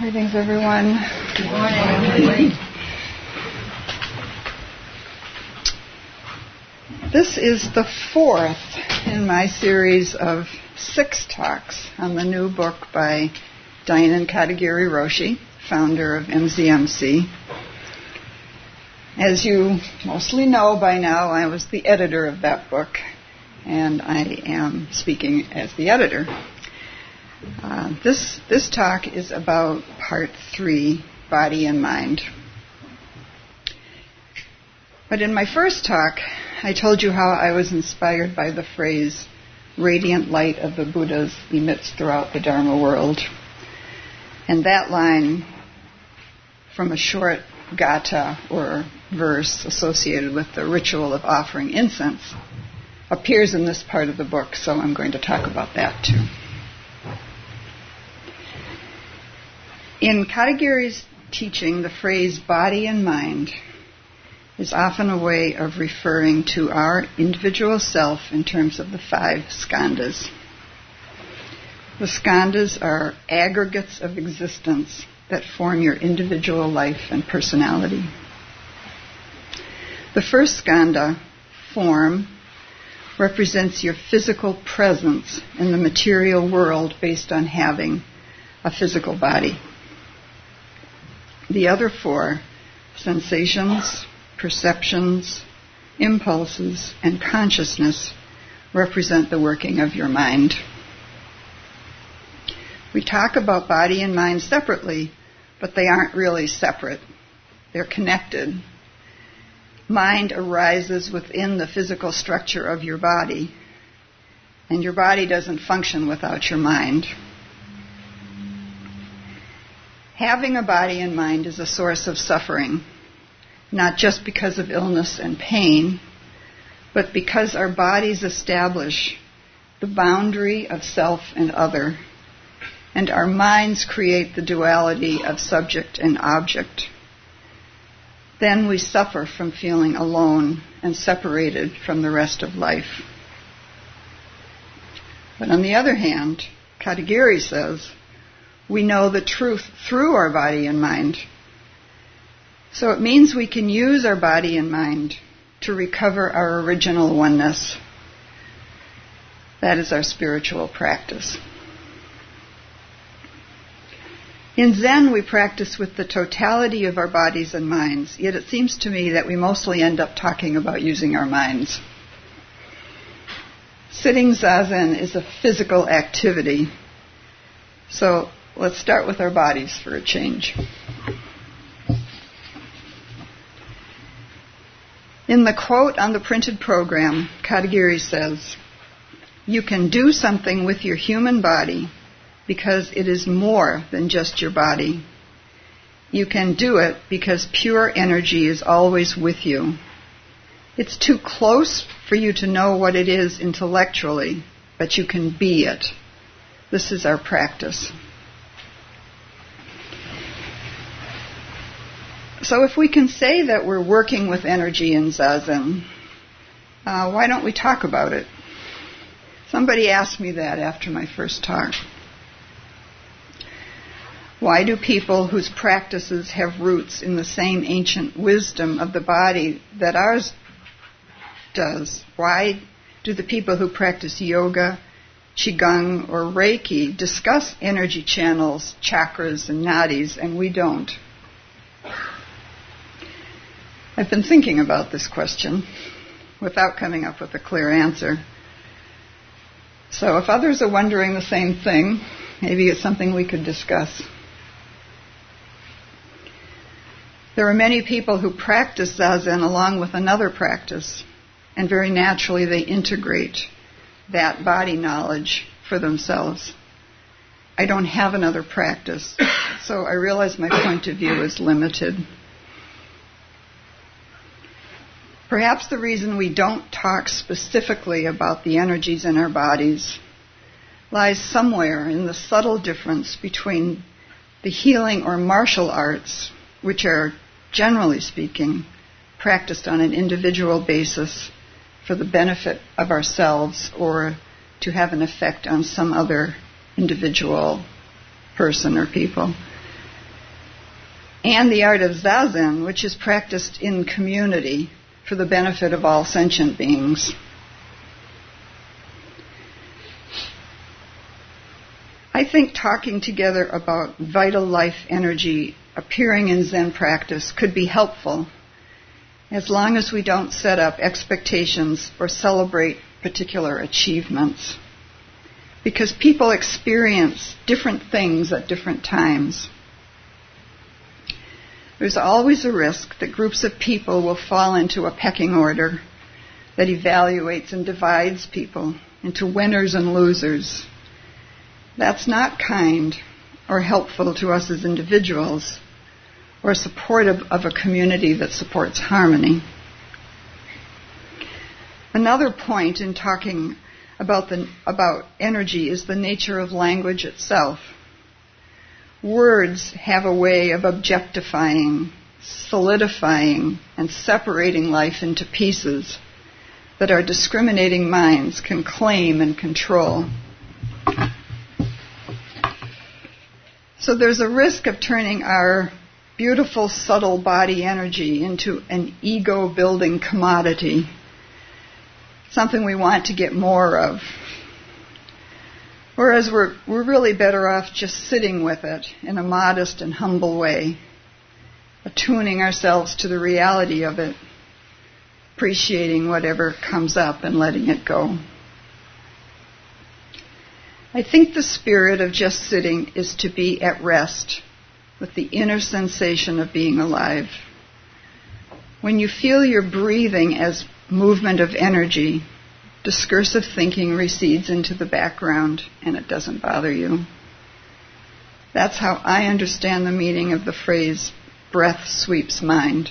Greetings, everyone. Good morning. This is the fourth in my series of 6 talks on the new book by Diane Katagiri Roshi, founder of MZMC. As you mostly know by now, I was the editor of that book, and I am speaking as the editor. This talk is about part 3, body and mind. But in my first talk, I told you how I was inspired by the phrase, radiant light of the Buddhas emits throughout the Dharma world. And that line from a short gatha or verse associated with the ritual of offering incense appears in this part of the book, so I'm going to talk about that too. In Katagiri's teaching, the phrase body and mind is often a way of referring to our individual self in terms of the 5 skandhas. The skandhas are aggregates of existence that form your individual life and personality. The first skandha, form, represents your physical presence in the material world based on having a physical body. The other 4, sensations, perceptions, impulses, and consciousness, represent the working of your mind. We talk about body and mind separately, but they aren't really separate. They're connected. Mind arises within the physical structure of your body, and your body doesn't function without your mind. Having a body and mind is a source of suffering, not just because of illness and pain, but because our bodies establish the boundary of self and other, and our minds create the duality of subject and object. Then we suffer from feeling alone and separated from the rest of life. But on the other hand, Katagiri says, we know the truth through our body and mind. So it means we can use our body and mind to recover our original oneness. That is our spiritual practice. In Zen, we practice with the totality of our bodies and minds, yet it seems to me that we mostly end up talking about using our minds. Sitting zazen is a physical activity. So let's start with our bodies for a change. In the quote on the printed program, Katagiri says, "You can do something with your human body because it is more than just your body. You can do it because pure energy is always with you. It's too close for you to know what it is intellectually, but you can be it. This is our practice." So if we can say that we're working with energy in Zazen, why don't we talk about it? Somebody asked me that after my first talk. Why do people whose practices have roots in the same ancient wisdom of the body that ours does, why do the people who practice yoga, qigong, or Reiki discuss energy channels, chakras, and nadis, and we don't? I've been thinking about this question without coming up with a clear answer. So if others are wondering the same thing, maybe it's something we could discuss. There are many people who practice Zazen along with another practice, and very naturally they integrate that body knowledge for themselves. I don't have another practice, so I realize my point of view is limited. Perhaps the reason we don't talk specifically about the energies in our bodies lies somewhere in the subtle difference between the healing or martial arts, which are, generally speaking, practiced on an individual basis for the benefit of ourselves or to have an effect on some other individual person or people, and the art of Zazen, which is practiced in community for the benefit of all sentient beings. I think talking together about vital life energy appearing in Zen practice could be helpful, as long as we don't set up expectations or celebrate particular achievements. Because people experience different things at different times. There's always a risk that groups of people will fall into a pecking order that evaluates and divides people into winners and losers. That's not kind or helpful to us as individuals or supportive of a community that supports harmony. Another point in talking about energy is the nature of language itself. Words have a way of objectifying, solidifying, and separating life into pieces that our discriminating minds can claim and control. So there's a risk of turning our beautiful, subtle body energy into an ego-building commodity, something we want to get more of. Whereas we're really better off just sitting with it in a modest and humble way, attuning ourselves to the reality of it, appreciating whatever comes up and letting it go. I think the spirit of just sitting is to be at rest with the inner sensation of being alive. When you feel your breathing as movement of energy, discursive thinking recedes into the background and it doesn't bother you. That's how I understand the meaning of the phrase, breath sweeps mind.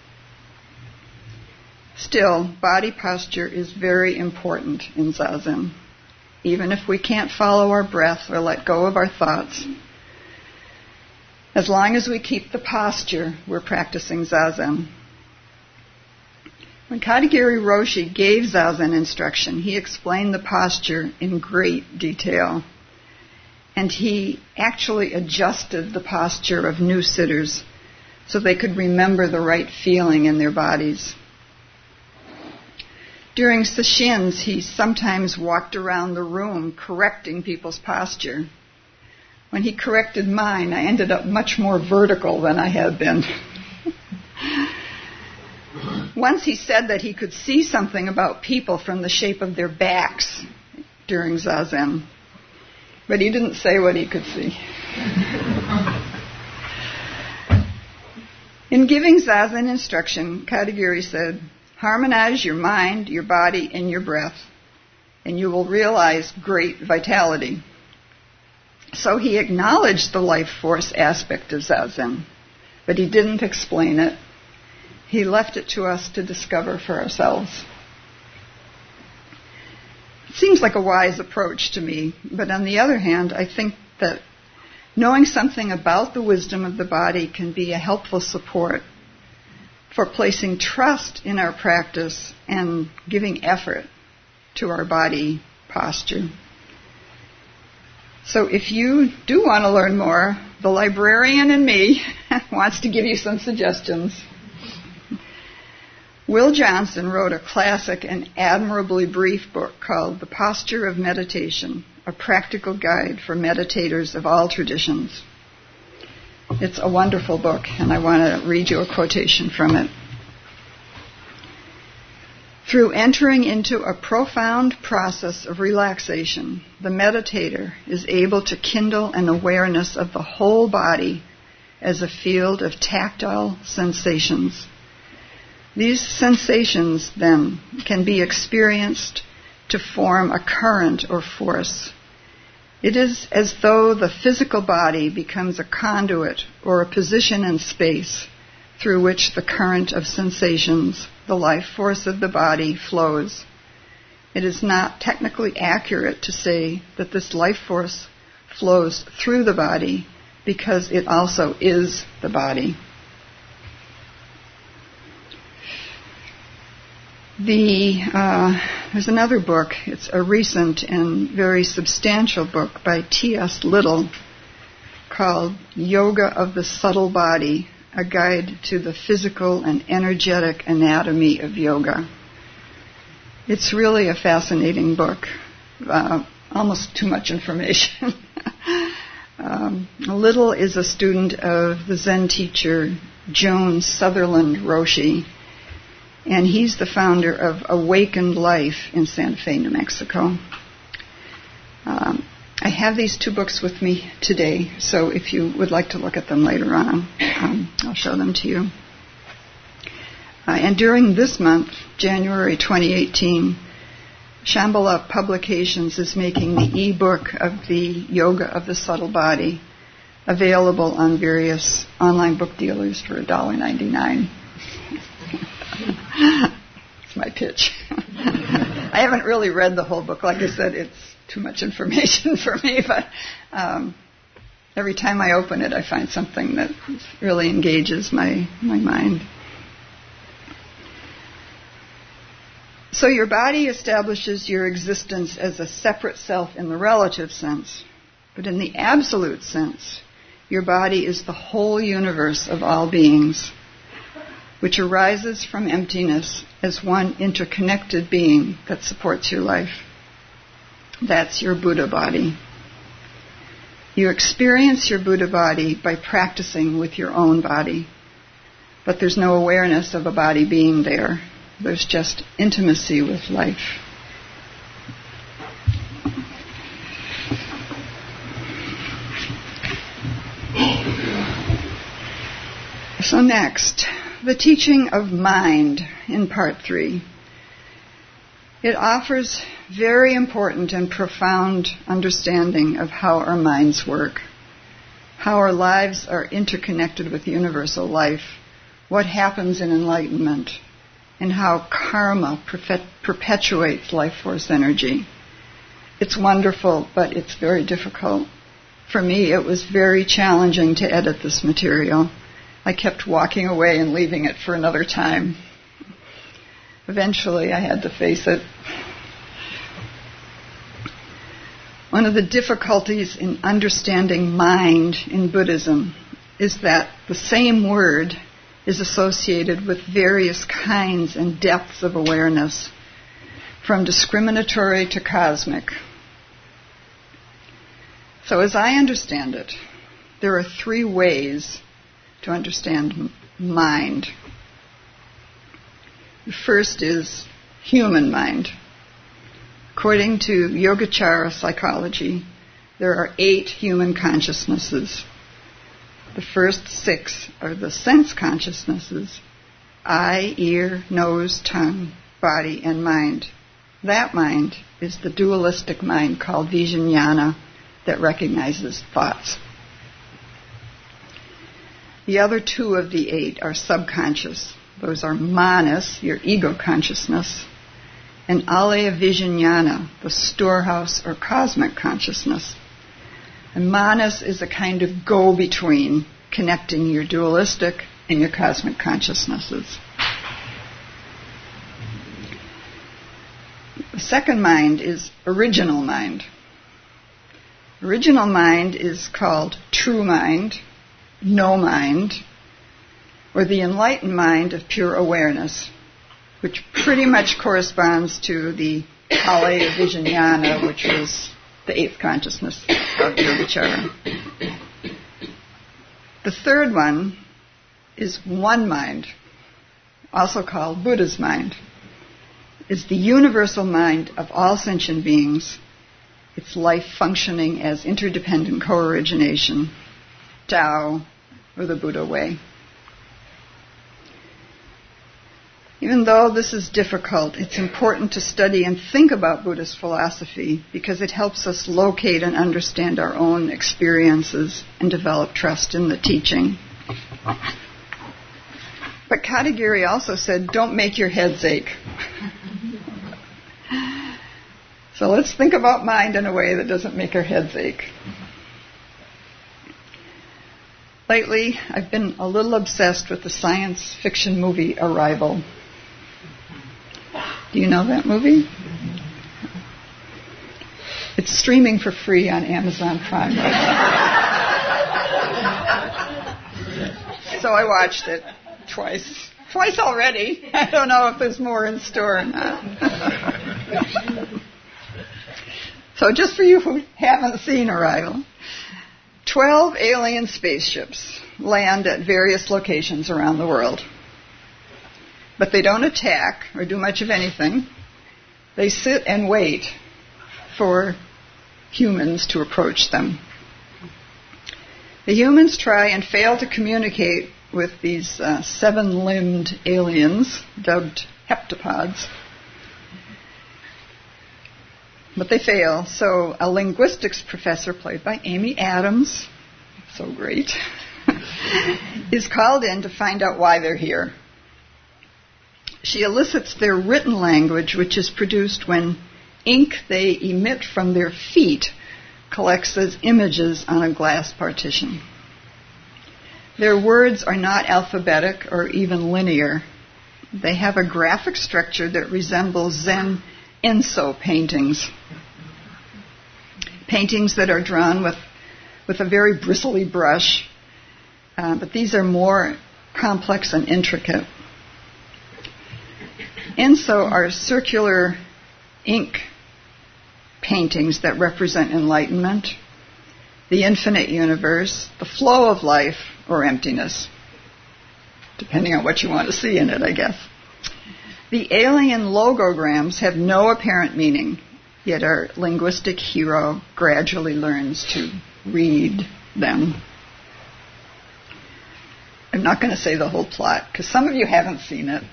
Still, body posture is very important in Zazen. Even if we can't follow our breath or let go of our thoughts, as long as we keep the posture, we're practicing Zazen. When Katagiri Roshi gave Zazen instruction, he explained the posture in great detail. And he actually adjusted the posture of new sitters so they could remember the right feeling in their bodies. During sesshins, he sometimes walked around the room correcting people's posture. When he corrected mine, I ended up much more vertical than I had been. Once he said that he could see something about people from the shape of their backs during Zazen, but he didn't say what he could see. In giving Zazen instruction, Katagiri said, harmonize your mind, your body, and your breath, and you will realize great vitality. So he acknowledged the life force aspect of Zazen, but he didn't explain it. He left it to us to discover for ourselves. It seems like a wise approach to me, but on the other hand, I think that knowing something about the wisdom of the body can be a helpful support for placing trust in our practice and giving effort to our body posture. So if you do want to learn more, the librarian in me wants to give you some suggestions. Will Johnson wrote a classic and admirably brief book called The Posture of Meditation, a practical guide for meditators of all traditions. It's a wonderful book, and I want to read you a quotation from it. Through entering into a profound process of relaxation, the meditator is able to kindle an awareness of the whole body as a field of tactile sensations. These sensations, then, can be experienced to form a current or force. It is as though the physical body becomes a conduit or a position in space through which the current of sensations, the life force of the body, flows. It is not technically accurate to say that this life force flows through the body because it also is the body. There's another book. It's a recent and very substantial book by T.S. Little called Yoga of the Subtle Body, A Guide to the Physical and Energetic Anatomy of Yoga. It's really a fascinating book, almost too much information. Little is a student of the Zen teacher Joan Sutherland Roshi, and he's the founder of Awakened Life in Santa Fe, New Mexico. I have these two books with me today, so if you would like to look at them later on, I'll show them to you. And during this month, January 2018, Shambhala Publications is making the e-book of the Yoga of the Subtle Body available on various online book dealers for $1.99. That's my pitch. I haven't really read the whole book. Like I said, it's too much information for me, but every time I open it, I find something that really engages my mind. So your body establishes your existence as a separate self in the relative sense, but in the absolute sense, your body is the whole universe of all beings, which arises from emptiness as one interconnected being that supports your life. That's your Buddha body. You experience your Buddha body by practicing with your own body, but there's no awareness of a body being there. There's just intimacy with life. So next, the teaching of mind in part 3. It offers very important and profound understanding of how our minds work, how our lives are interconnected with universal life, what happens in enlightenment, and how karma perpetuates life force energy. It's wonderful, but it's very difficult. For me, it was very challenging to edit this material. I kept walking away and leaving it for another time. Eventually, I had to face it. One of the difficulties in understanding mind in Buddhism is that the same word is associated with various kinds and depths of awareness, from discriminatory to cosmic. So as I understand it, there are 3 ways to understand mind. The first is human mind. According to Yogacara psychology, there are 8 human consciousnesses. The first 6 are the sense consciousnesses: eye, ear, nose, tongue, body, and mind. That mind is the dualistic mind called Vijnana that recognizes thoughts. The other 2 of the 8 are subconscious. Those are manas, your ego consciousness, and alaya vijnana, the storehouse or cosmic consciousness. And manas is a kind of go-between, connecting your dualistic and your cosmic consciousnesses. The second mind is original mind. Original mind is called true mind, no mind, or the enlightened mind of pure awareness, which pretty much corresponds to the alaya vijnana, which was the 8th consciousness of Yogacara. The third one is one mind, also called Buddha's mind. It's the universal mind of all sentient beings. It's life functioning as interdependent co-origination, Tao, or the Buddha way. Even though this is difficult, it's important to study and think about Buddhist philosophy because it helps us locate and understand our own experiences and develop trust in the teaching. But Katagiri also said, don't make your heads ache. So let's think about mind in a way that doesn't make our heads ache. Lately, I've been a little obsessed with the science fiction movie Arrival. Do you know that movie? It's streaming for free on Amazon Prime right now. So I watched it twice. Twice already. I don't know if there's more in store or not. So just for you who haven't seen Arrival, 12 alien spaceships land at various locations around the world. But they don't attack or do much of anything. They sit and wait for humans to approach them. The humans try and fail to communicate with these seven-limbed aliens, dubbed heptapods. But they fail, so a linguistics professor, played by Amy Adams, so great, is called in to find out why they're here. She elicits their written language, which is produced when ink they emit from their feet collects as images on a glass partition. Their words are not alphabetic or even linear. They have a graphic structure that resembles Zen Enso paintings. Paintings that are drawn with a very bristly brush, but these are more complex and intricate. Enso are circular ink paintings that represent enlightenment, the infinite universe, the flow of life, or emptiness, depending on what you want to see in it, I guess. The alien logograms have no apparent meaning, yet our linguistic hero gradually learns to read them. I'm not going to say the whole plot, because some of you haven't seen it.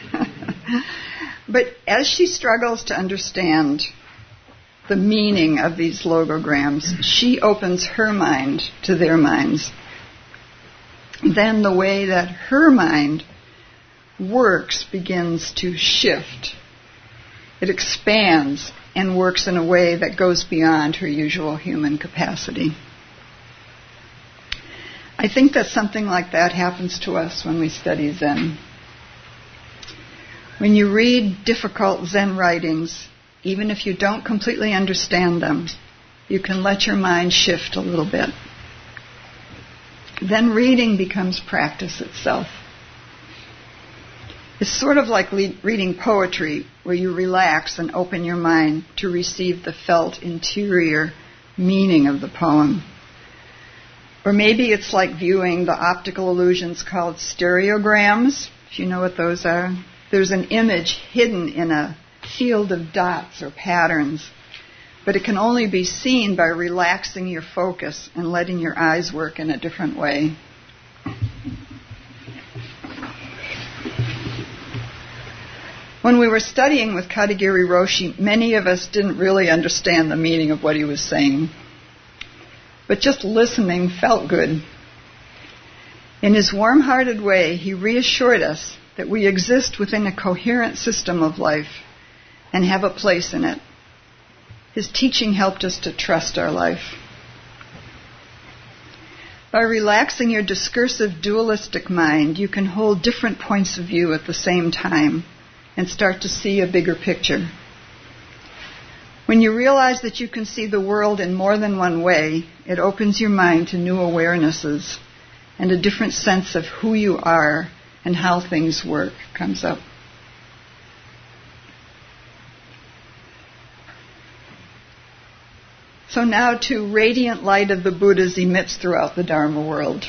But as she struggles to understand the meaning of these logograms, she opens her mind to their minds. Then the way that her mind works begins to shift. It expands and works in a way that goes beyond her usual human capacity. I think that something like that happens to us when we study Zen. When you read difficult Zen writings, even if you don't completely understand them, you can let your mind shift a little bit. Then reading becomes practice itself. It's sort of like reading poetry, where you relax and open your mind to receive the felt interior meaning of the poem. Or maybe it's like viewing the optical illusions called stereograms, if you know what those are. There's an image hidden in a field of dots or patterns, but it can only be seen by relaxing your focus and letting your eyes work in a different way. When we were studying with Katagiri Roshi, many of us didn't really understand the meaning of what he was saying, but just listening felt good. In his warm-hearted way, he reassured us that we exist within a coherent system of life and have a place in it. His teaching helped us to trust our life. By relaxing your discursive dualistic mind, you can hold different points of view at the same time and start to see a bigger picture. When you realize that you can see the world in more than one way, it opens your mind to new awarenesses, and a different sense of who you are and how things work comes up. So now to radiant light of the Buddhas emits throughout the Dharma world.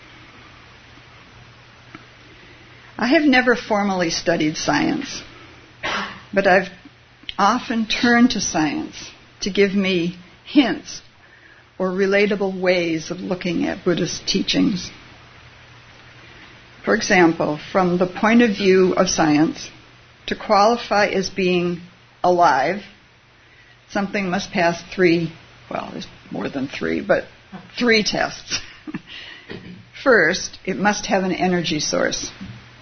I have never formally studied science, but I've often turned to science to give me hints or relatable ways of looking at Buddhist teachings. For example, from the point of view of science, to qualify as being alive, something must pass there's more than three tests. First, it must have an energy source.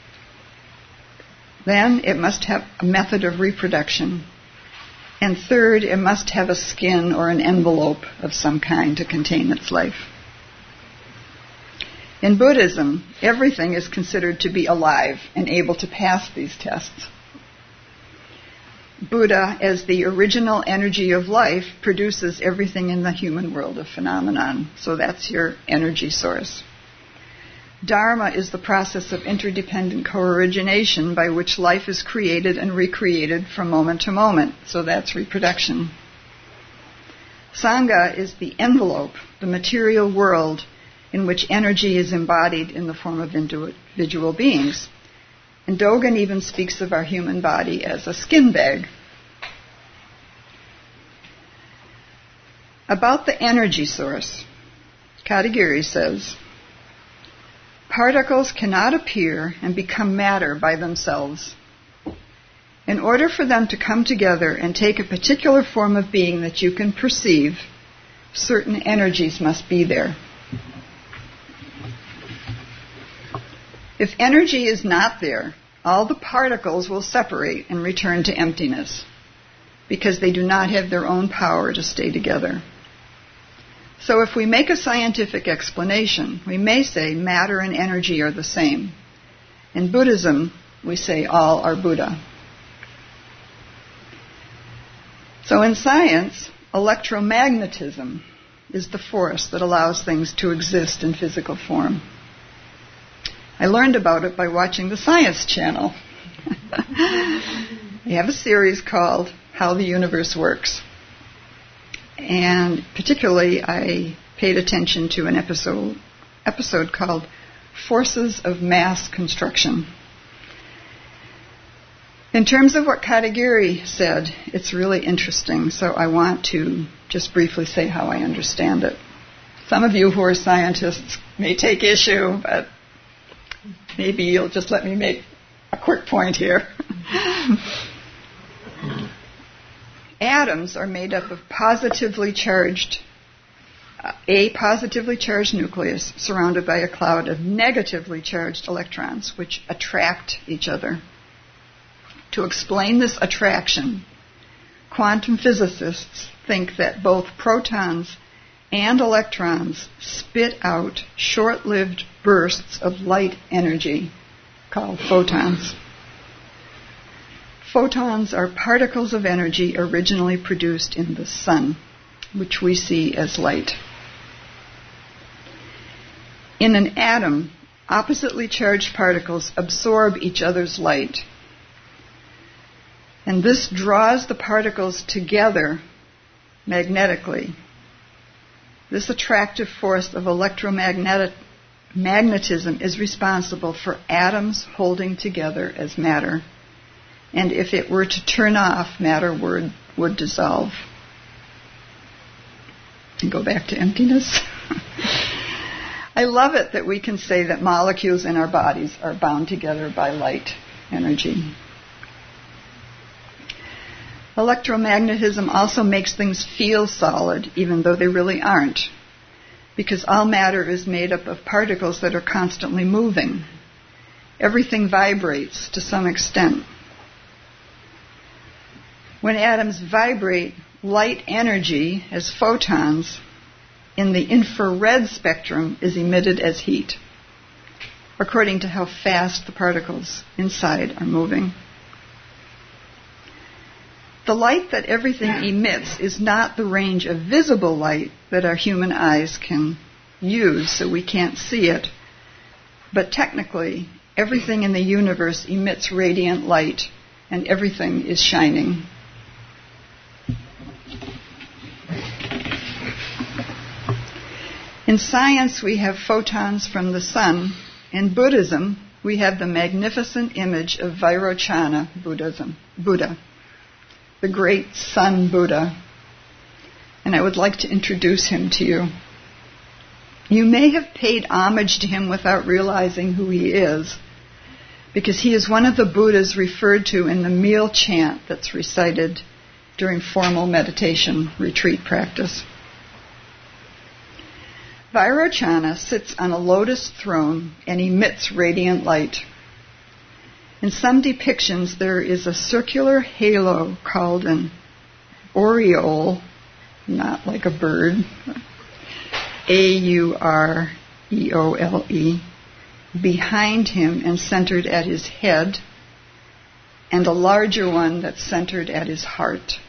Then, it must have a method of reproduction. And third, it must have a skin or an envelope of some kind to contain its life. In Buddhism, everything is considered to be alive and able to pass these tests. Buddha, as the original energy of life, produces everything in the human world of phenomenon. So that's your energy source. Dharma is the process of interdependent co-origination by which life is created and recreated from moment to moment. So that's reproduction. Sangha is the envelope, the material world in which energy is embodied in the form of individual beings. And Dogen even speaks of our human body as a skin bag. About the energy source, Katagiri says, particles cannot appear and become matter by themselves. In order for them to come together and take a particular form of being that you can perceive, certain energies must be there. If energy is not there, all the particles will separate and return to emptiness because they do not have their own power to stay together. So if we make a scientific explanation, we may say matter and energy are the same. In Buddhism, we say all are Buddha. So in science, electromagnetism is the force that allows things to exist in physical form. I learned about it by watching the Science Channel. They have a series called How the Universe Works. And particularly, I paid attention to an episode called Forces of Mass Construction. In terms of what Katagiri said, it's really interesting, so I want to just briefly say how I understand it. Some of you who are scientists may take issue, but maybe you'll just let me make a quick point here. Atoms are made up of a positively charged nucleus surrounded by a cloud of negatively charged electrons, which attract each other. To explain this attraction, quantum physicists think that both protons and electrons spit out short-lived bursts of light energy called photons. Photons are particles of energy originally produced in the sun, which we see as light. In an atom, oppositely charged particles absorb each other's light. And this draws the particles together magnetically. This attractive force of electromagnetism is responsible for atoms holding together as matter. And if it were to turn off, matter would dissolve and go back to emptiness. I love it that we can say that molecules in our bodies are bound together by light energy. Electromagnetism also makes things feel solid, even though they really aren't, because all matter is made up of particles that are constantly moving. Everything vibrates to some extent. When atoms vibrate, light energy, as photons, in the infrared spectrum is emitted as heat, according to how fast the particles inside are moving. The light that everything emits is not the range of visible light that our human eyes can use, so we can't see it. But technically, everything in the universe emits radiant light, and everything is shining. In science, we have photons from the sun. In Buddhism, we have the magnificent image of Vairochana Buddha, the great sun Buddha. And I would like to introduce him to you. You may have paid homage to him without realizing who he is, because he is one of the Buddhas referred to in the meal chant that's recited during formal meditation retreat practice. Vairochana sits on a lotus throne and emits radiant light. In some depictions, there is a circular halo called an aureole, not like a bird, aureole, behind him and centered at his head, and a larger one that's centered at his heart.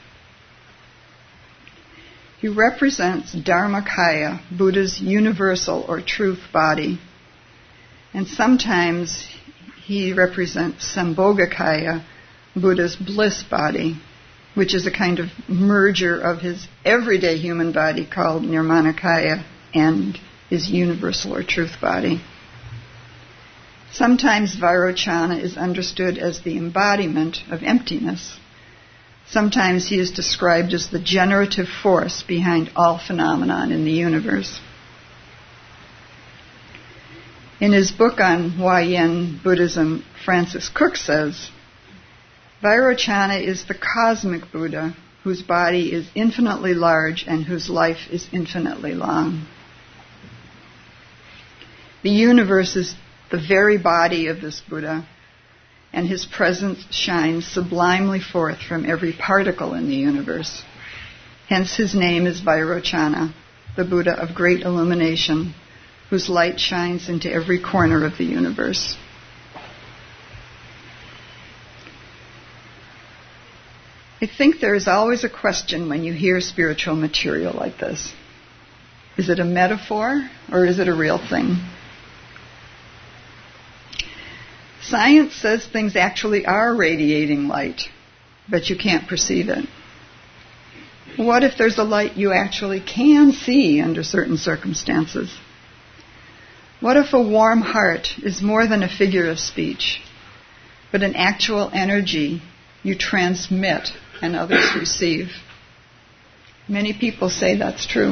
He represents Dharmakaya, Buddha's universal or truth body. And sometimes he represents Sambhogakaya, Buddha's bliss body, which is a kind of merger of his everyday human body called Nirmanakaya and his universal or truth body. Sometimes Vairochana is understood as the embodiment of emptiness. Sometimes he is described as the generative force behind all phenomenon in the universe. In his book on Huayan Buddhism, Francis Cook says, Vairochana is the cosmic Buddha whose body is infinitely large and whose life is infinitely long. The universe is the very body of this Buddha, and his presence shines sublimely forth from every particle in the universe. Hence his name is Vairochana, the Buddha of great illumination, whose light shines into every corner of the universe. I think there is always a question when you hear spiritual material like this. Is it a metaphor or is it a real thing? Science says things actually are radiating light, but you can't perceive it. What if there's a light you actually can see under certain circumstances? What if a warm heart is more than a figure of speech, but an actual energy you transmit and others receive? Many people say that's true.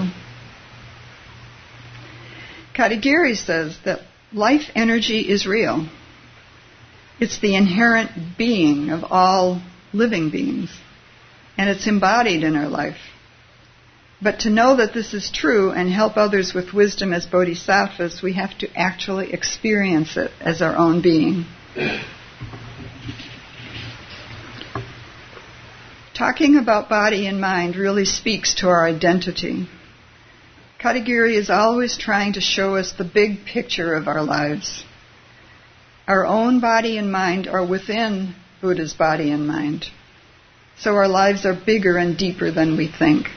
Katagiri says that life energy is real. It's the inherent being of all living beings, and it's embodied in our life. But to know that this is true and help others with wisdom as bodhisattvas, we have to actually experience it as our own being. Talking about body and mind really speaks to our identity. Katagiri is always trying to show us the big picture of our lives. Our own body and mind are within Buddha's body and mind. So our lives are bigger and deeper than we think.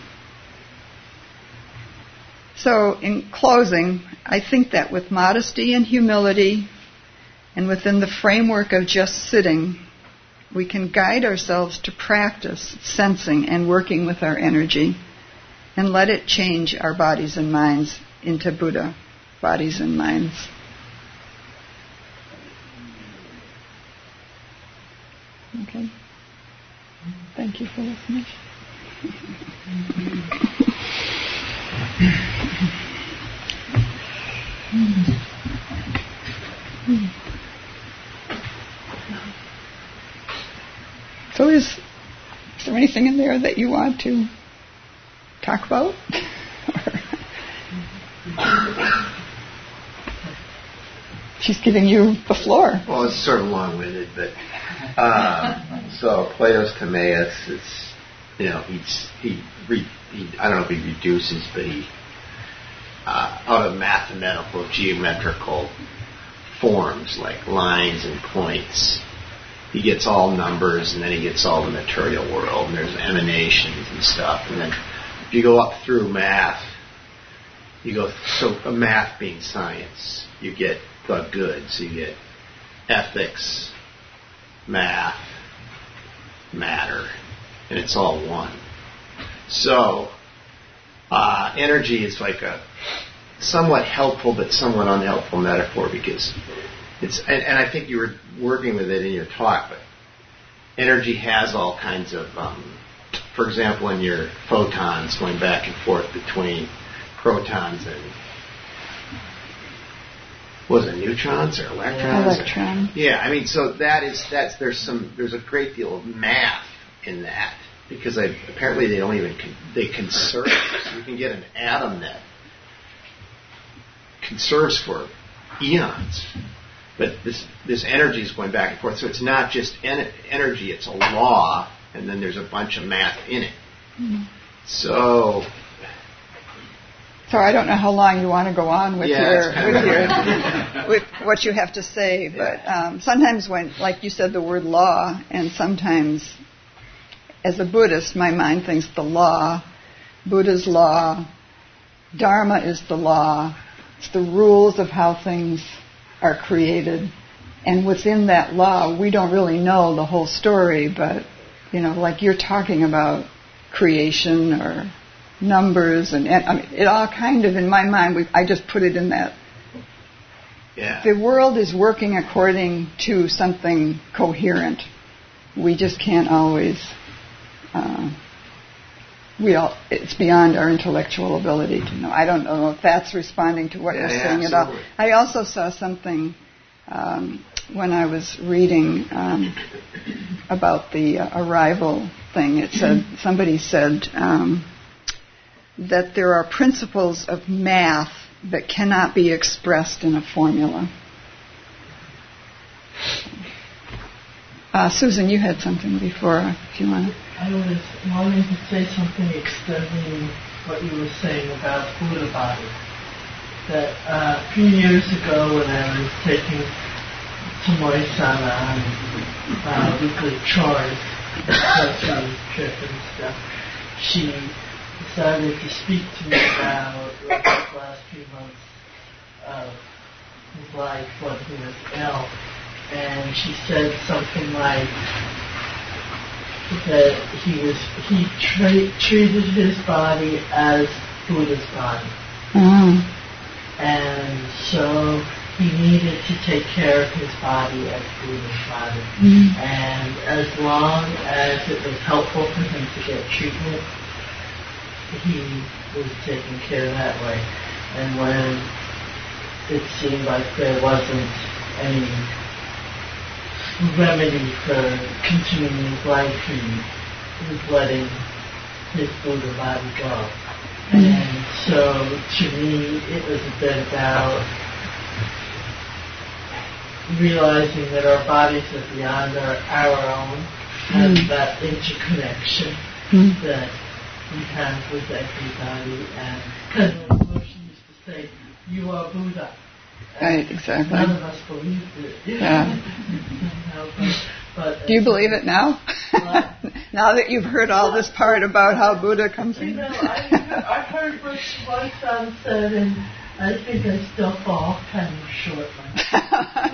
So in closing, I think that with modesty and humility and within the framework of just sitting, we can guide ourselves to practice sensing and working with our energy and let it change our bodies and minds into Buddha bodies and minds. Okay. Thank you for listening. So is there anything in there that you want to talk about? She's giving you the floor. Well, it's sort of long-winded, but so Plato's Timaeus, it's, he I don't know if he reduces, but he out of mathematical, geometrical forms like lines and points, he gets all numbers, and then he gets all the material world, and there's emanations and stuff, and then if you go up through math, math being science, you get the goods, you get ethics, math, matter, and it's all one. So, energy is like a somewhat helpful but somewhat unhelpful metaphor, because it's, and I think you were working with it in your talk, but energy has all kinds of, for example, in your photons going back and forth between protons and, was it neutrons or electrons? Electron. So there's a great deal of math in that, because apparently they don't even they conserve. So you can get an atom that conserves for eons, but this energy is going back and forth. So it's not just energy; it's a law, and then there's a bunch of math in it. Mm-hmm. So I don't know how long you want to go on with with what you have to say, but sometimes when, like you said, the word law, and sometimes as a Buddhist, my mind thinks the law, Buddha's law, Dharma is the law. It's the rules of how things are created. And within that law, we don't really know the whole story, but, like you're talking about creation or numbers, and I mean, it all kind of, in my mind, I just put it in that. Yeah. The world is working according to something coherent. We just can't always, it's beyond our intellectual ability to know. I don't know if that's responding to what you're saying at all. I also saw something when I was reading about the arrival thing. It said, somebody said that there are principles of math that cannot be expressed in a formula. Susan, you had something before, if you want to. I was wanting to say something extending what you were saying about Buddha body. That a few years ago when I was taking Tomoe-san on weekly chores, especially trip and stuff, she decided to speak to me about the last few months of his life when he was ill. And she said something like that he treated his body as Buddha's body. Mm. And so he needed to take care of his body as Buddha's body. Mm. And as long as it was helpful for him to get treatment, he was taken care of that way. And when it seemed like there wasn't any remedy for continuing his life, he was letting his Buddha body go. Mm. And so to me it was a bit about realizing that our bodies are beyond our own, and that interconnection that we have with everybody. And President Bush used to say, "You are Buddha." Right, exactly. None of us believed it. Yeah. But do you believe it now? Now that you've heard all this part about how Buddha comes in? I heard what one son said, and I think I still fall kind of short myself.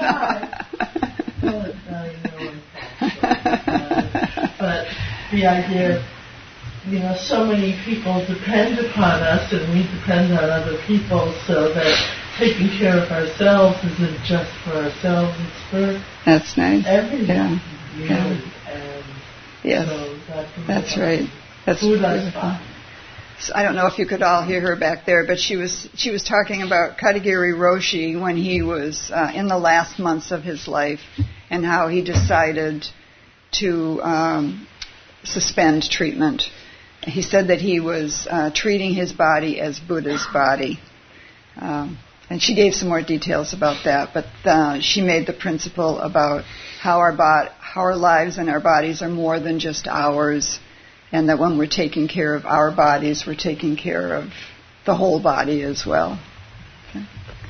But the idea, so many people depend upon us, and we depend on other people, so that taking care of ourselves isn't just for ourselves, it's for that's nice. Everyone. Yeah. And yes. So that's right. That's beautiful. So I don't know if you could all hear her back there, but she was talking about Katagiri Roshi when he was in the last months of his life, and how he decided to suspend treatment. He said that he was treating his body as Buddha's body. And she gave some more details about that, but she made the principle about how our lives and our bodies are more than just ours, and that when we're taking care of our bodies, we're taking care of the whole body as well. Okay.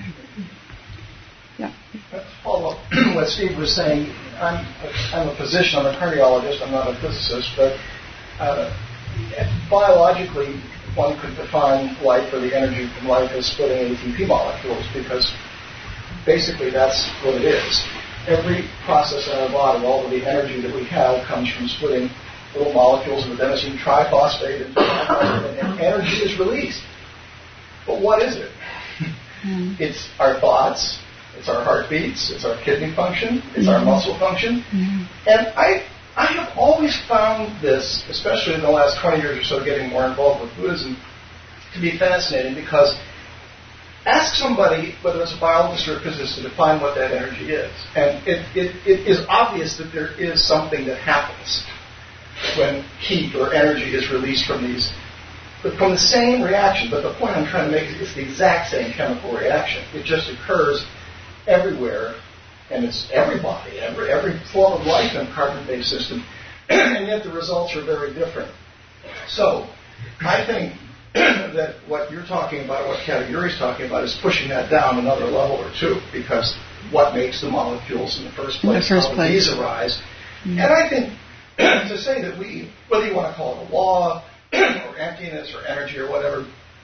Yeah. Follow up what Steve was saying. I'm a physician, I'm a cardiologist, I'm not a physicist, but biologically, one could define life or the energy from life as splitting ATP molecules, because basically that's what it is. Every process in our body, all of the energy that we have comes from splitting little molecules of adenosine triphosphate into triphosphate, and energy is released. But what is it? It's our thoughts, it's our heartbeats, it's our kidney function, it's our muscle function. And I have always found this, especially in the last 20 years or so, getting more involved with Buddhism, to be fascinating, because ask somebody, whether it's a biologist or a physicist, to define what that energy is. And it is obvious that there is something that happens when heat or energy is released from the same reaction. But the point I'm trying to make is it's the exact same chemical reaction. It just occurs everywhere. And it's everybody, every form of life in a carbon-based system, and yet the results are very different. So, I think that what you're talking about, what Katagiri's talking about, is pushing that down another level or two, because what makes the molecules in the first place? How do these arise? And I think to say that whether you want to call it a law, or emptiness, or energy, or whatever,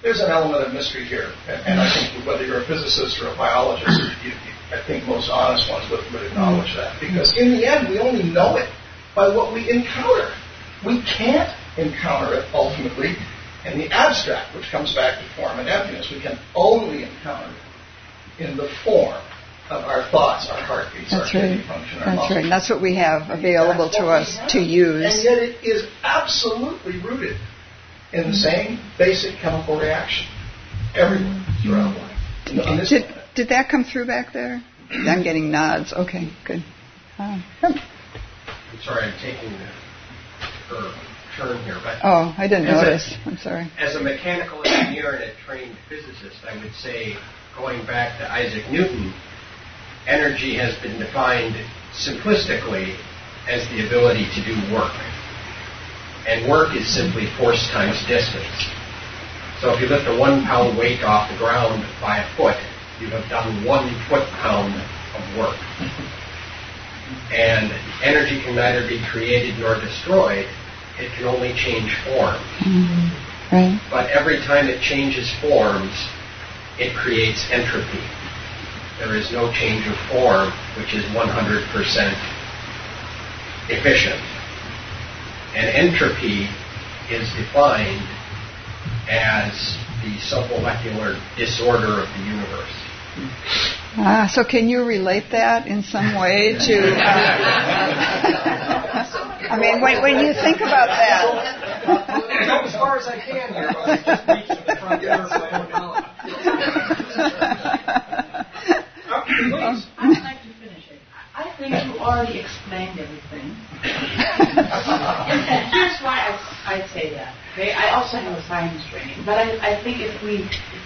there's an element of mystery here. And I think whether you're a physicist or a biologist, I think most honest ones would acknowledge that. Because in the end, we only know it by what we encounter. We can't encounter it ultimately in the abstract, which comes back to form and emptiness. We can only encounter it in the form of our thoughts, our heartbeats, our kidney function, our muscles. That's right. And that's what we have available to us to use. And yet it is absolutely rooted in the same basic chemical reaction everywhere throughout life. Did that come through back there? I'm getting nods. Okay, good. I'm sorry, I'm taking the turn here. But I didn't notice. I'm sorry. As a mechanical engineer and a trained physicist, I would say, going back to Isaac Newton, energy has been defined simplistically as the ability to do work. And work is simply force times distance. So if you lift a 1 pound weight off the ground by a foot, you have done 1 foot-pound of work. And energy can neither be created nor destroyed. It can only change form. Mm-hmm. Right. But every time it changes forms, it creates entropy. There is no change of form, which is 100% efficient. And entropy is defined as the submolecular disorder of the universe. So can you relate that in some way to... I mean, when you think about that... I'll go as far as I can here, but I just reached to the front door of my own knowledge. Please. I'd like to finish it. I think you already explained everything. And here's why I say that. Okay? I also have a science training, but I think if we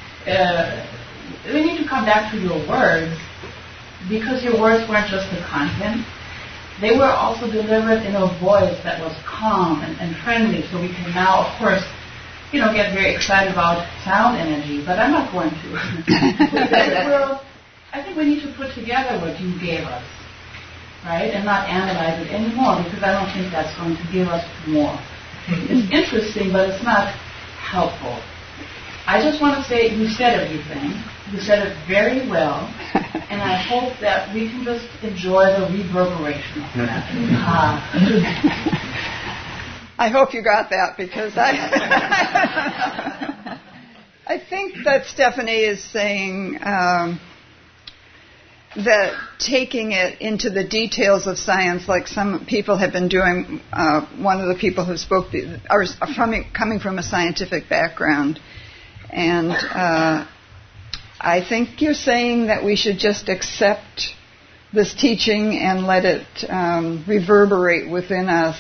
need to come back to your words, because your words weren't just the content, they were also delivered in a voice that was calm and friendly, so we can now, of course, get very excited about sound energy, but I'm not going to. I think we need to put together what you gave us, right, and not analyze it anymore, because I don't think that's going to give us more. It's interesting, but it's not helpful. I just want to say you said everything. You said it very well, and I hope that we can just enjoy the reverberation of that. I hope you got that, because I think that Stephanie is saying that taking it into the details of science, like some people have been doing, one of the people who spoke are coming from a scientific background, and I think you're saying that we should just accept this teaching and let it reverberate within us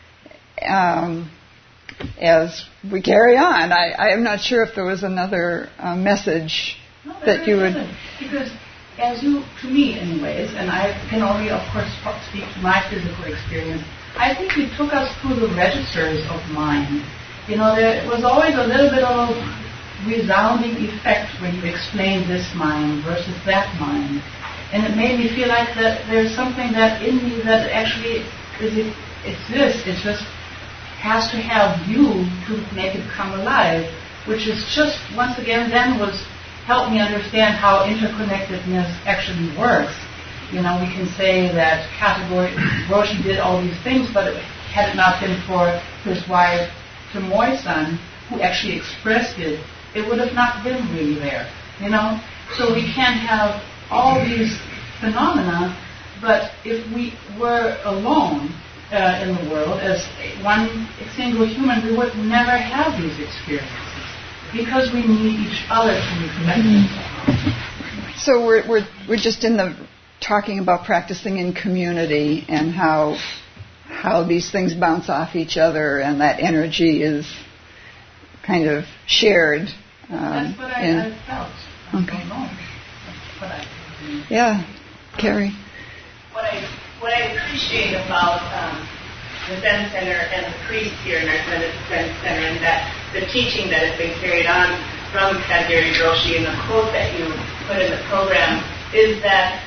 as we carry on. I am not sure if there was another message that you would... Because to me anyways, and I can only of course speak to my physical experience, I think you took us through the registers of mind. There was always a little bit of resounding effect when you explained this mind versus that mind. And it made me feel like that there's something that in me that actually exists. It just has to have you to make it come alive, which is just, once again, then helped me understand how interconnectedness actually works. We can say that Roshi did all these things, but had it not been for his wife, Tomoe-san, who actually expressed it, it would have not been really there. So we can have all these phenomena, but if we were alone in the world as one single human, we would never have these experiences, because we need each other to be connected. So we're just talking about practicing in community and how these things bounce off each other, and that energy is kind of shared. That's what I felt. Okay. That's what I felt. Yeah, Carrie. What I appreciate about the Zen Center and the priests here in our Zen Center, and that the teaching that has been carried on from Katagiri Roshi and the quote that you put in the program, is that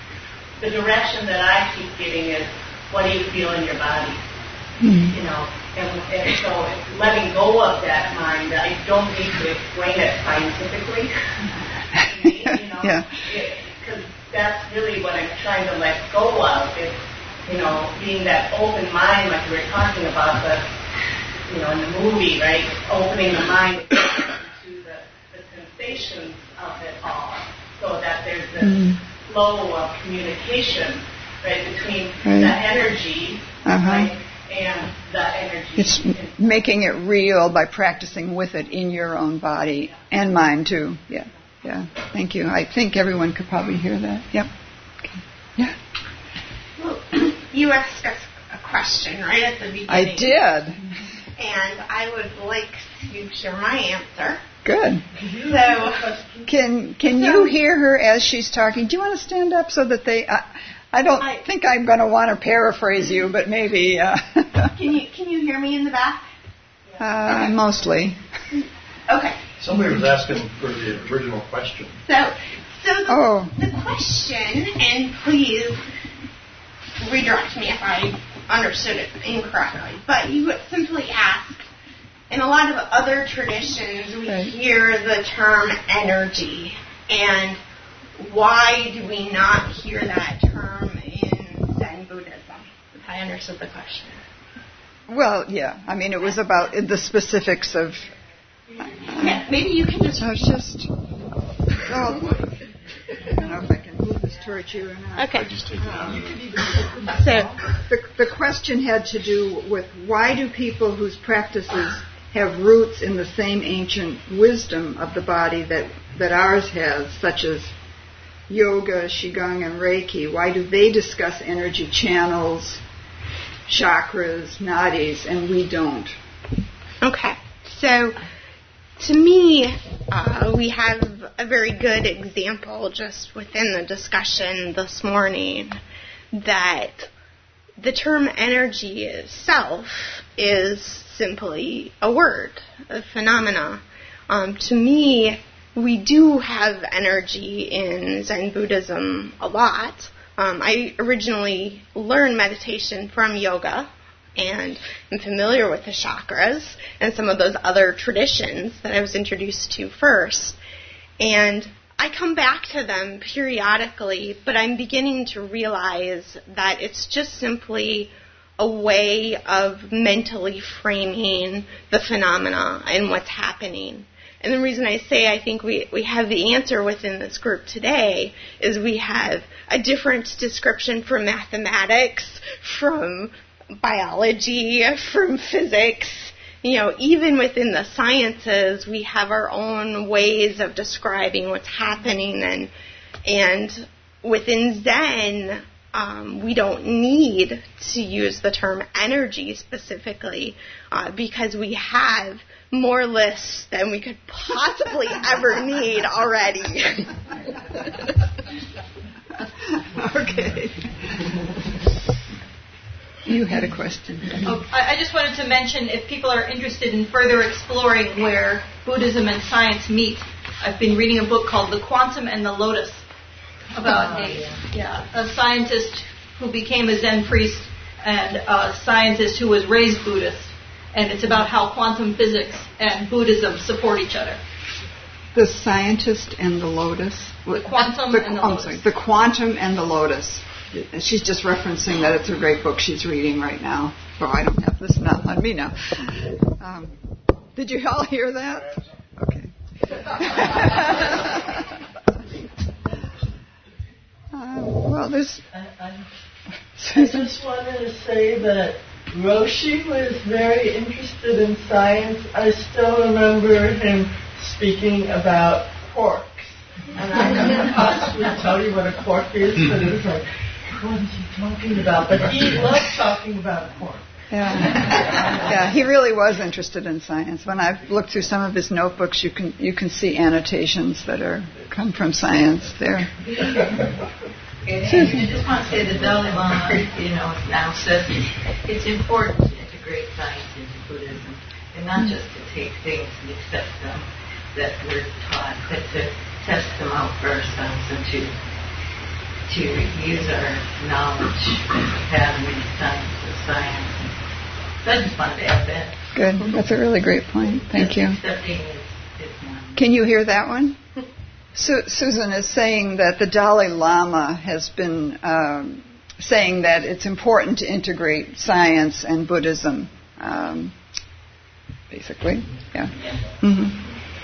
the direction that I keep getting is, what do you feel in your body? Mm-hmm. And so letting go of that mind, I don't need to explain it scientifically. Yeah. Because that's really what I'm trying to let go of. It's, being that open mind, like we were talking about, in the movie, right? Opening the mind to the sensations of it all, so that there's this flow of communication, right, between the energy, right, and the energy. It's making it real by practicing with it in your own body and mind too. Yeah. Thank you. I think everyone could probably hear that. Yep. Okay. Yeah. Well, you asked us a question right at the beginning. I did. And I would like to share my answer. Good. So, can you hear her as she's talking? Do you want to stand up so that they? I don't think I'm going to want to paraphrase you, but maybe. Can you hear me in the back? Mostly. Okay. Somebody was asking for the original question. So the question, and please redirect me if I understood it incorrectly, but you would simply ask, in a lot of other traditions, we hear the term energy, and why do we not hear that term in Zen Buddhism? If I understood the question. Well, yeah. I mean, it was about the specifics of... Yeah, maybe you can just... I was just... I don't know if I can move this towards you or not. Okay. So the question had to do with why do people whose practices have roots in the same ancient wisdom of the body that ours has, such as yoga, qigong, and Reiki, why do they discuss energy channels, chakras, nadis, and we don't? Okay. So, to me, we have a very good example just within the discussion this morning that the term energy itself is simply a word, a phenomena. To me, we do have energy in Zen Buddhism a lot. I originally learned meditation from yoga, and I'm familiar with the chakras and some of those other traditions that I was introduced to first. And I come back to them periodically, but I'm beginning to realize that it's just simply a way of mentally framing the phenomena and what's happening. And the reason I say I think we have the answer within this group today is we have a different description from mathematics, from biology, from physics. Even within the sciences, we have our own ways of describing what's happening. And within Zen, we don't need to use the term energy specifically because we have more lists than we could possibly ever need already. Okay. You had a question. I just wanted to mention, if people are interested in further exploring where Buddhism and science meet, I've been reading a book called The Quantum and the Lotus about a scientist who became a Zen priest and a scientist who was raised Buddhist. And it's about how quantum physics and Buddhism support each other. The Scientist and the Lotus? The Quantum and the Lotus. I'm sorry, The Quantum and the Lotus. She's just referencing that it's a great book she's reading right now. Oh, I don't have this not on me now. Did you all hear that? Okay. Well, this... I just wanted to say that Roshi was very interested in science. I still remember him speaking about quarks. And I couldn't possibly tell you what a quark is, but it was like, what is he talking about? But he loved talking about quarks. Yeah, he really was interested in science. When I've looked through some of his notebooks, you can see annotations that come from science there. I just want to say the Dalai Lama, now says it's important to integrate science into Buddhism, and not just to take things and accept them that we're taught, but to test them out for ourselves and to use our knowledge that we have in the science of science. So So I just wanted to add that. Good. That's a really great point. Thank you. Accepting is Can you hear that one? Susan is saying that the Dalai Lama has been saying that it's important to integrate science and Buddhism, basically. Yeah. Mm-hmm.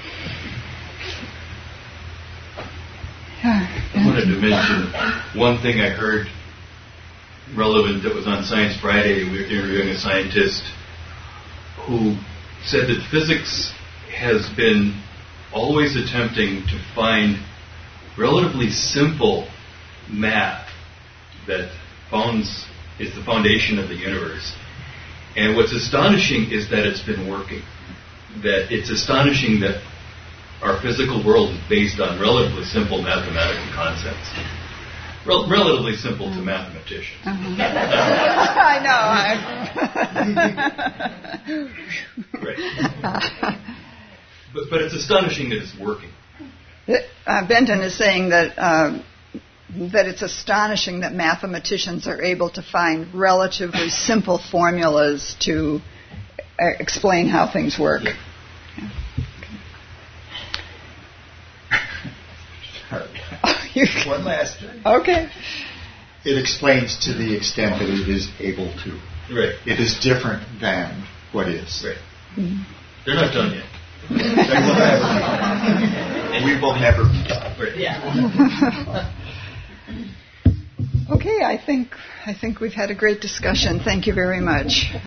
I wanted to mention one thing I heard relevant that was on Science Friday. We were interviewing a scientist who said that physics has been always attempting to find relatively simple math that is the foundation of the universe. And what's astonishing is that it's been working. That it's astonishing that our physical world is based on relatively simple mathematical concepts. Relatively simple to mathematicians. I know. Right. But it's astonishing that it's working. Benton is saying that it's astonishing that mathematicians are able to find relatively simple formulas to explain how things work. Yeah. One last. Okay. It explains to the extent that it is able to. Right. It is different than what is. Right. Mm-hmm. They're not done yet. We will never be done. Right. Yeah. Okay, I think we've had a great discussion. Thank you very much.